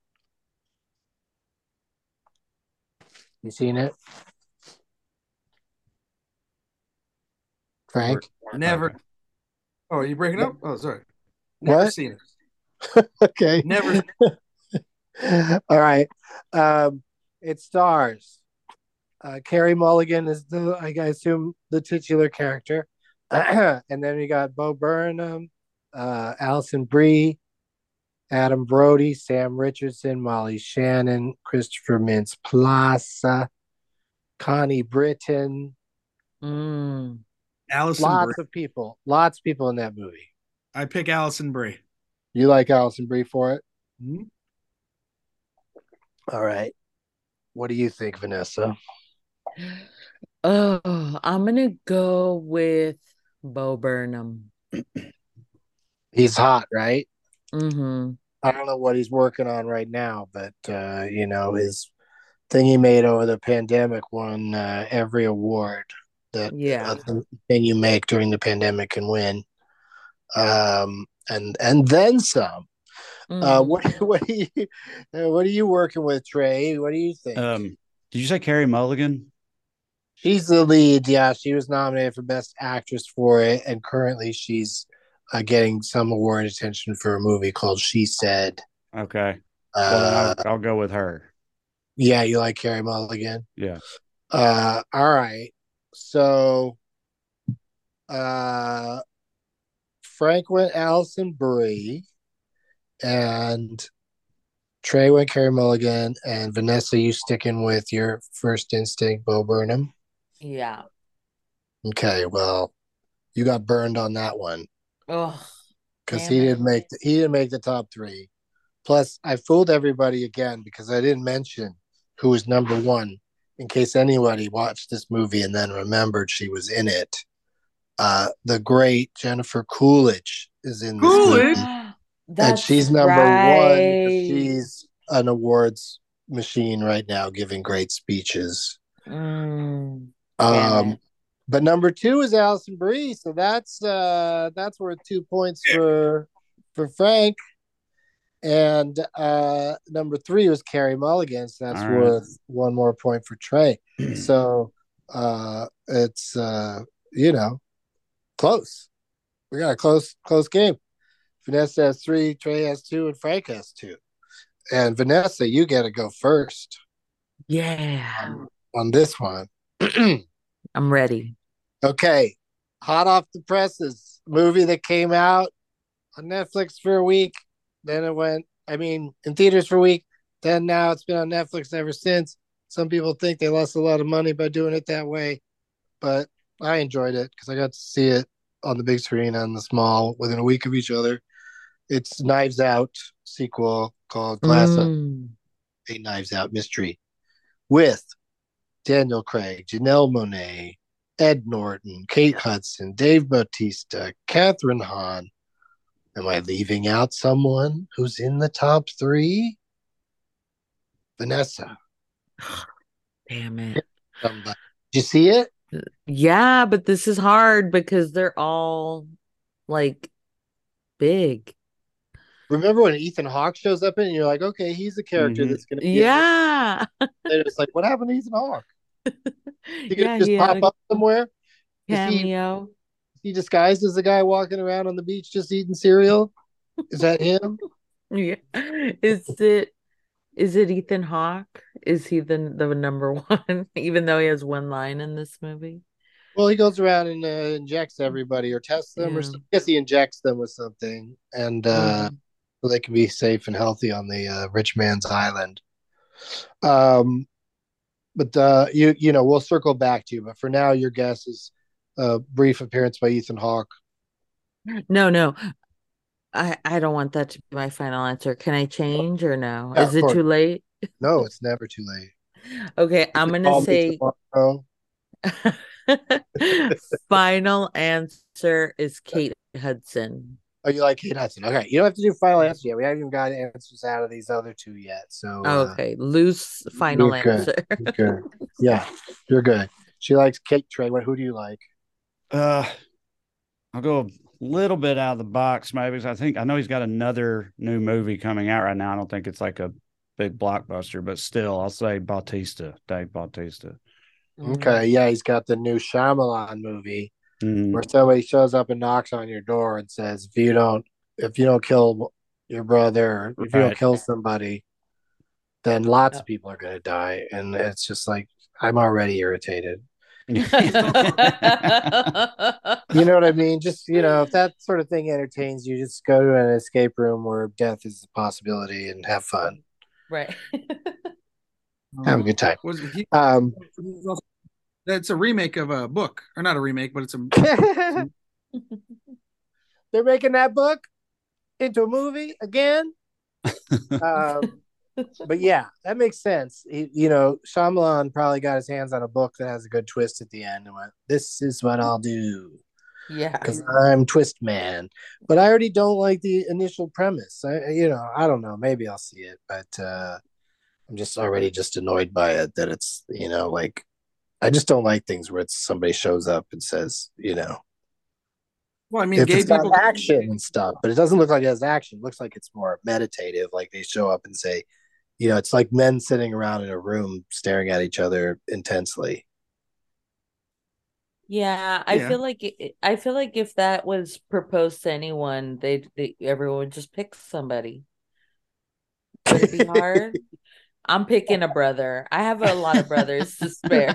You seen it? Frank? Never. Oh, are you breaking up? Oh, sorry. Never What? seen it. Okay. Never. All right. It stars Carey Mulligan is I assume the titular character. And then we got Bo Burnham, Alison Brie, Adam Brody, Sam Richardson, Molly Shannon, Christopher Mintz-Plasse, Connie Britton. Alison Lots Brie. of people. Lots of people in that movie. I pick Alison Brie. You like Alison Brie for it? Mm-hmm. All right. What do you think, Vanessa? Oh, I'm gonna go with Bo Burnham. He's hot, right? Mm-hmm. I don't know what he's working on right now, but his thing he made over the pandemic won every award that thing you make during the pandemic can win, and then some. Mm-hmm. What are you working with, Trey? What do you think? Did you say Carey Mulligan? She's the lead. Yeah, she was nominated for Best Actress for it, and currently she's getting some award attention for a movie called She Said. Okay. Well, then I'll go with her. Yeah, you like Carey Mulligan? Yeah. All right. So Frank went Alison Brie, and Trey went Carey Mulligan, and Vanessa, you sticking with your first instinct, Bo Burnham? Yeah. Okay, well, you got burned on that one. Oh, because he didn't make the top three. Plus, I fooled everybody again because I didn't mention who was number one in case anybody watched this movie and then remembered she was in it. The great Jennifer Coolidge is in this movie. And she's number one because she's an awards machine right now, giving great speeches. But number two is Alison Brie, so that's worth 2 points for Frank. And number 3 was Carey Mulligan, so that's worth one more point for Trey. So it's close. We got a close game. Vanessa has 3, Trey has 2, and Frank has 2. And Vanessa, you get to go first. Yeah. On this one. I'm ready. Okay. Hot off the presses. Movie that came out on Netflix for a week. Then it went, in theaters for a week. Then now it's been on Netflix ever since. Some people think they lost a lot of money by doing it that way. But I enjoyed it because I got to see it on the big screen and the small within a week of each other. It's Knives Out sequel called Glass a Knives Out Mystery with Daniel Craig, Janelle Monáe, Ed Norton, Kate Hudson, Dave Bautista, Catherine Hahn. Am I leaving out someone who's in the top 3? Vanessa. Damn it. Did you see it? Yeah, but this is hard because they're all like big. Remember when Ethan Hawke shows up in and you're like, okay, he's the character that's going to be Yeah. And it's like, what happened to Ethan Hawke? He could just pop up somewhere? Cameo. Is he disguised as the guy walking around on the beach just eating cereal? Is that him? Yeah. Is it Ethan Hawke? Is he the number 1, even though he has one line in this movie? Well, he goes around and injects everybody or tests them or something. I guess he injects them with something and so they can be safe and healthy on the rich man's island. But we'll circle back to you. But for now, your guess is a brief appearance by Ethan Hawke. No. I don't want that to be my final answer. Can I change or no? Yeah, is it too late? No, it's never too late. Okay, I'm gonna say final answer is Kate Hudson. Oh, you like Kate Hudson? Okay, you don't have to do final answer yet. We haven't even got answers out of these other 2 yet. So okay, loose final answer. Good. Yeah, you're good. She likes Kate. Trey, who do you like? I'll go a little bit out of the box, maybe, because I know he's got another new movie coming out right now. I don't think it's like a big blockbuster, but still, I'll say Dave Bautista. Okay, yeah, he's got the new Shyamalan movie where somebody shows up and knocks on your door and says, if you don't kill your brother, or if you don't kill somebody, then lots of people are going to die. And it's just like, I'm already irritated. You know what I mean? Just, if that sort of thing entertains you, just go to an escape room where death is a possibility and have fun. Right. Have a good time. That's a remake of a book, or not a remake, but it's a. They're making that book into a movie again. But yeah, that makes sense. Shyamalan probably got his hands on a book that has a good twist at the end and went, "This is what I'll do." Yeah, because I'm twist man. But I already don't like the initial premise. I don't know. Maybe I'll see it, but I'm just already annoyed by it. That it's like I just don't like things where it's somebody shows up and says Well, I mean, if gay it's got people action and stuff, but it doesn't look like it has action. It looks like it's more meditative. Like they show up and say, it's like men sitting around in a room staring at each other intensely. Yeah, I feel like if that was proposed to anyone, everyone would just pick somebody. Would it be hard? I'm picking a brother. I have a lot of brothers to spare.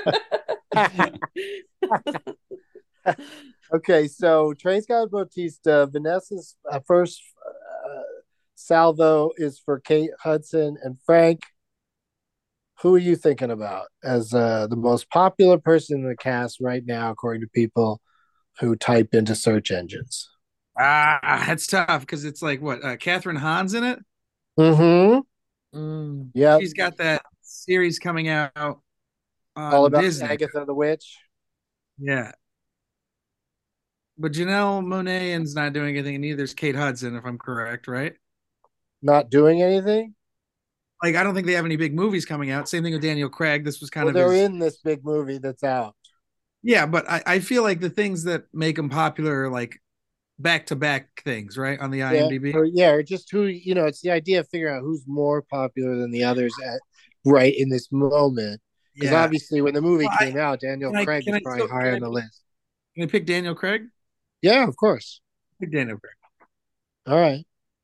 Okay, so Trey's got Bautista. Vanessa's first salvo is for Kate Hudson. And Frank, who are you thinking about as the most popular person in the cast right now, according to people who type into search engines? That's tough because it's like what Catherine Hahn's in it. Mm-hmm. Yeah, she's got that series coming out on all about Disney. Agatha the Witch. Yeah, but Janelle Monáe's not doing anything, and neither is Kate Hudson, if I'm correct, right? Not doing anything. Like I don't think they have any big movies coming out. Same thing with Daniel Craig. This was kind of they're in this big movie that's out. Yeah, but I feel like the things that make them popular are like back-to-back things, right, on the Yeah, IMDb. or just who, it's the idea of figuring out who's more popular than the others at right in this moment. Because Yeah. obviously, when the movie Well, came out, Daniel Craig was probably high on the list. Can I pick Daniel Craig? Yeah, of course. Pick Daniel Craig. All right.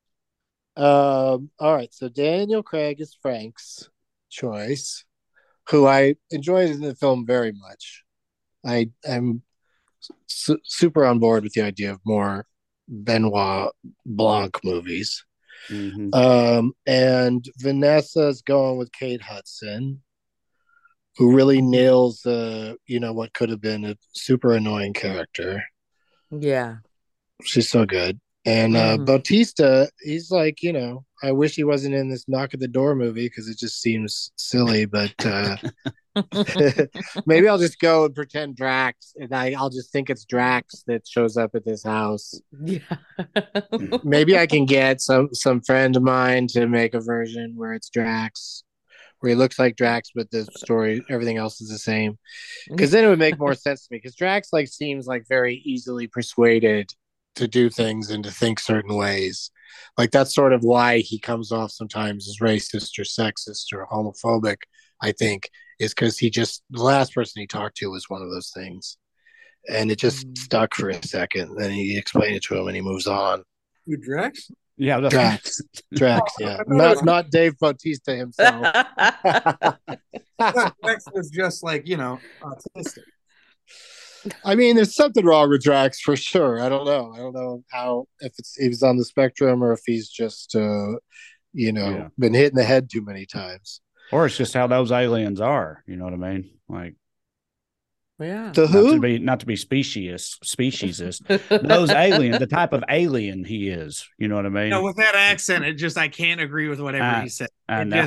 All right. So Daniel Craig is Frank's choice, who I enjoyed in the film very much. I'm super on board with the idea of more Benoit Blanc movies. Mm-hmm. And Vanessa's going with Kate Hudson, who really nails what could have been a super annoying character. Yeah. She's so good. And Bautista, he's like, I wish he wasn't in this Knock at the Door movie because it just seems silly, but maybe I'll just go and pretend Drax, and I'll just think it's Drax that shows up at this house. Yeah. Maybe I can get some friend of mine to make a version where it's Drax, where he looks like Drax, but the story, everything else is the same. Because then it would make more sense to me. Because Drax seems like very easily persuaded to do things and to think certain ways. Like that's sort of why he comes off sometimes as racist or sexist or homophobic, I think, is because the last person he talked to was one of those things. And it just stuck for a second. Then he explained it to him and he moves on. Who, Drax? Yeah, Drax, yeah. Not Dave Bautista himself. Drax was just autistic. I mean, there's something wrong with Drax for sure. I don't know how, if he's on the spectrum or if he's just been hit in the head too many times. Or it's just how those aliens are. You know what I mean? Like, yeah. The who? Not to be speciesist. Those aliens, the type of alien he is. You know what I mean? With that accent, I can't agree with whatever he said. I know.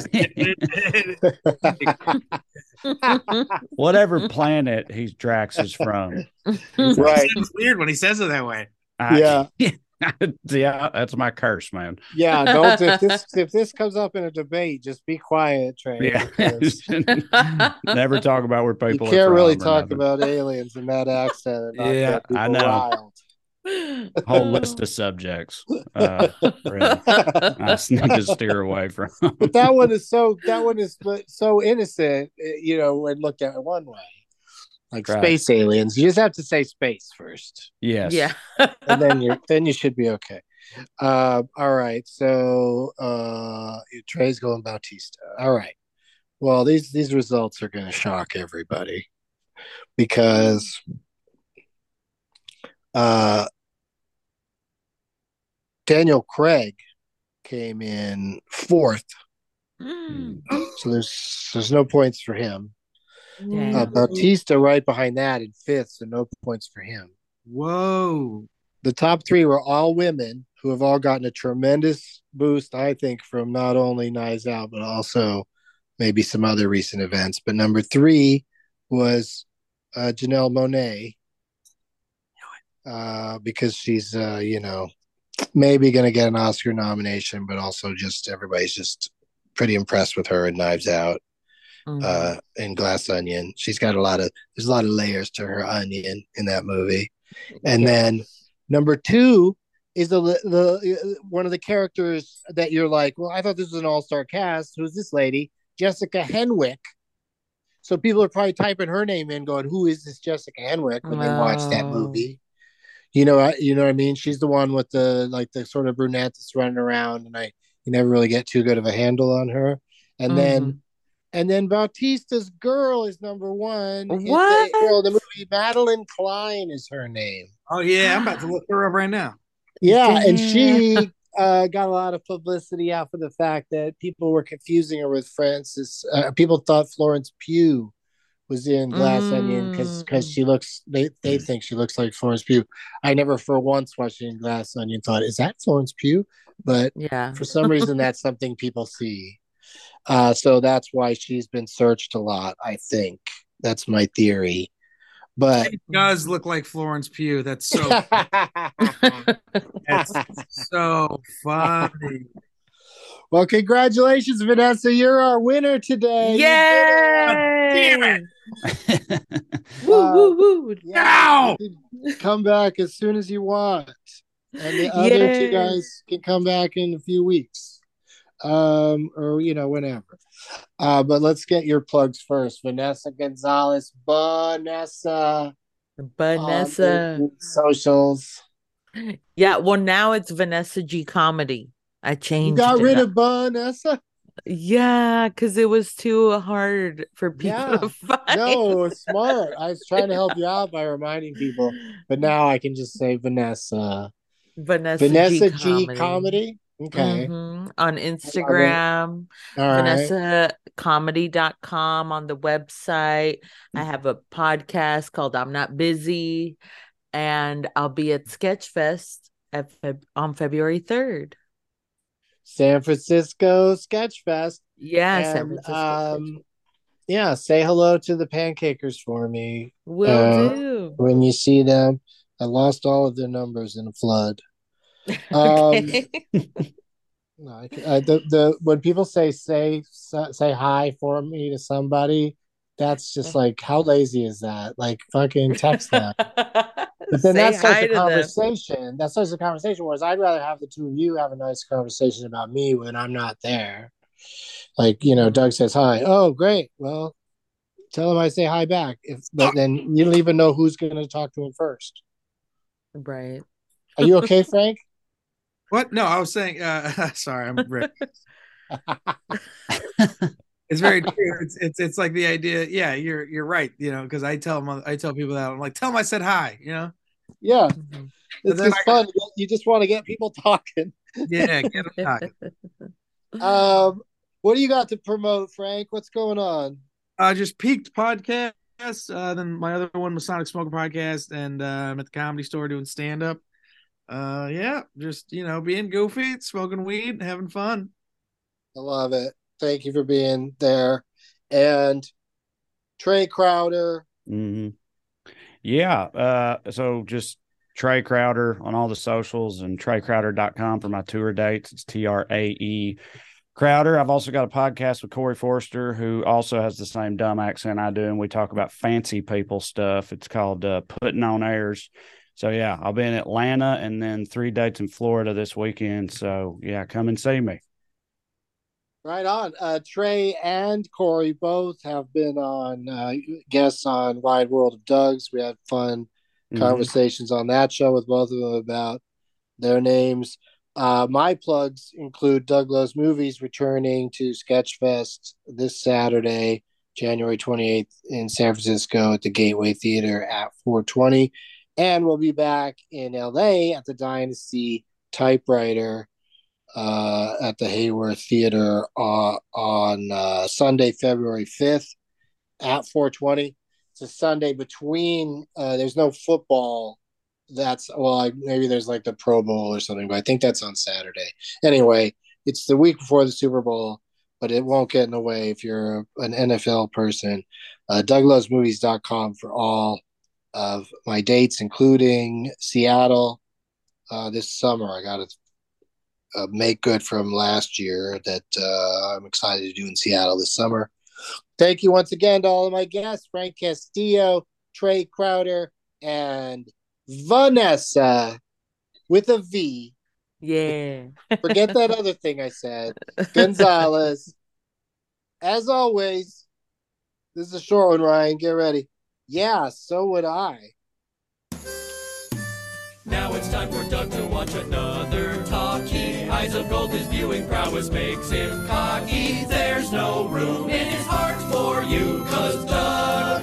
Whatever planet Drax is from. Right. It's weird when he says it that way. Yeah. Yeah, that's my curse, man. Yeah, don't if this comes up in a debate, just be quiet, Trey. Yeah. Never talk about where people you can't are really from talk about aliens in that accent. Yeah, I know. Wild. Whole list of subjects. I need to steer away from. But that one is so innocent, when looked at one way. Like space aliens. You just have to say space first. Yes. Yeah. And then you should be okay. All right. So Trey's going Bautista. All right. Well, these results are going to shock everybody because Daniel Craig came in fourth. So there's no points for him. Bautista right behind that in fifth, so no points for him. Whoa. The top three were all women who have all gotten a tremendous boost, I think, from not only Knives Out, but also maybe some other recent events. But number three was Janelle Monáe, because she's, maybe going to get an Oscar nomination, but also just everybody's just pretty impressed with her in Knives Out. In Glass Onion, there's a lot of layers to her onion in that movie. And then number two is the one of the characters that you're like, well, I thought this was an all-star cast. Who's this lady? Jessica Henwick. So people are probably typing her name in, going, "Who is this Jessica Henwick?" when they watch that movie. You know what I mean? She's the one with the sort of brunette that's running around, and you never really get too good of a handle on her. And then Bautista's girl is number one. What? The movie Madeline Klein is her name. Oh, yeah. I'm about to look her up right now. Yeah, and she got a lot of publicity out for the fact that people were confusing her with Frances. People thought Florence Pugh was in Glass Onion because she looks. They think she looks like Florence Pugh. I never for once watching Glass Onion thought, is that Florence Pugh? But for some reason, that's something people see. So that's why she's been searched a lot, I think. That's my theory. But it does look like Florence Pugh. That's so that's so funny. Well, congratulations, Vanessa. You're our winner today. Yay! Damn it. Woo, woo, woo. Yeah, come back as soon as you want. And the other two guys can come back in a few weeks. Or whenever. But let's get your plugs first. Vanessa Gonzalez, Vanessa. Socials. Yeah, well, now it's Vanessa G Comedy. I changed. You got rid of Vanessa? Yeah, because it was too hard for people to find. No, it's smart. I was trying to help you out by reminding people, but now I can just say Vanessa. Vanessa G Comedy. Okay. On Instagram, VanessaComedy.com on the website. I have a podcast called I'm Not Busy, and I'll be at Sketchfest on February 3rd. San Francisco Sketchfest. Yeah, San Francisco. Say hello to the Pancakers for me. Will do. When you see them. I lost all of their numbers in a flood. Okay. When people say hi for me to somebody, that's just like, how lazy is that? Like, fucking text them. But then that starts a conversation. That starts a conversation. Whereas I'd rather have the two of you have a nice conversation about me when I'm not there. Like, Doug says hi. Oh, great. Well, tell him I say hi back. But then you don't even know who's going to talk to him first. Right. Are you okay, Frank? What? No, I was saying, sorry, I'm Rick. It's very true. It's like the idea. Yeah, you're right. Because I tell people that I'm like, tell them I said hi. Yeah, it's just fun. You just want to get people talking. Yeah, get them talking. What do you got to promote, Frank? What's going on? Just Peaked podcast. Then my other one was Sonic Smoker podcast, and I'm at the Comedy Store doing stand up. Just being goofy, smoking weed, having fun. I love it. Thank you for being there. And Trey Crowder. Mm-hmm. Yeah. So just Trey Crowder on all the socials and TreyCrowder.com for my tour dates. It's TRAE Crowder. I've also got a podcast with Corey Forster, who also has the same dumb accent I do, and we talk about fancy people stuff. It's called Putting on Airs. So, yeah, I'll be in Atlanta and then 3 dates in Florida this weekend. So, yeah, come and see me. Right on. Trey and Corey both have been on guests on Wide World of Doug's. We had fun conversations on that show with both of them about their names. My plugs include Doug Loves Movies returning to Sketchfest this Saturday, January 28th in San Francisco at the Gateway Theater at 4:20. And we'll be back in LA at the Dynasty Typewriter at the Hayworth Theater on Sunday, February 5th at 4:20. It's a Sunday between, there's no football. Maybe there's like the Pro Bowl or something, but I think that's on Saturday. Anyway, it's the week before the Super Bowl, but it won't get in the way if you're an NFL person. DougLovesMovies.com for all of my dates, including Seattle this summer. I got to make good from last year that I'm excited to do in Seattle this summer. Thank you once again to all of my guests, Frank Castillo, Trey Crowder, and Vanessa with a V. Yeah. Forget that other thing I said. Gonzalez. As always, this is a short one, Ryan. Get ready. Yeah, so would I. Now it's time for Doug to watch another talkie. Eyes of gold, his viewing prowess makes him cocky. There's no room in his heart for you, 'cause Doug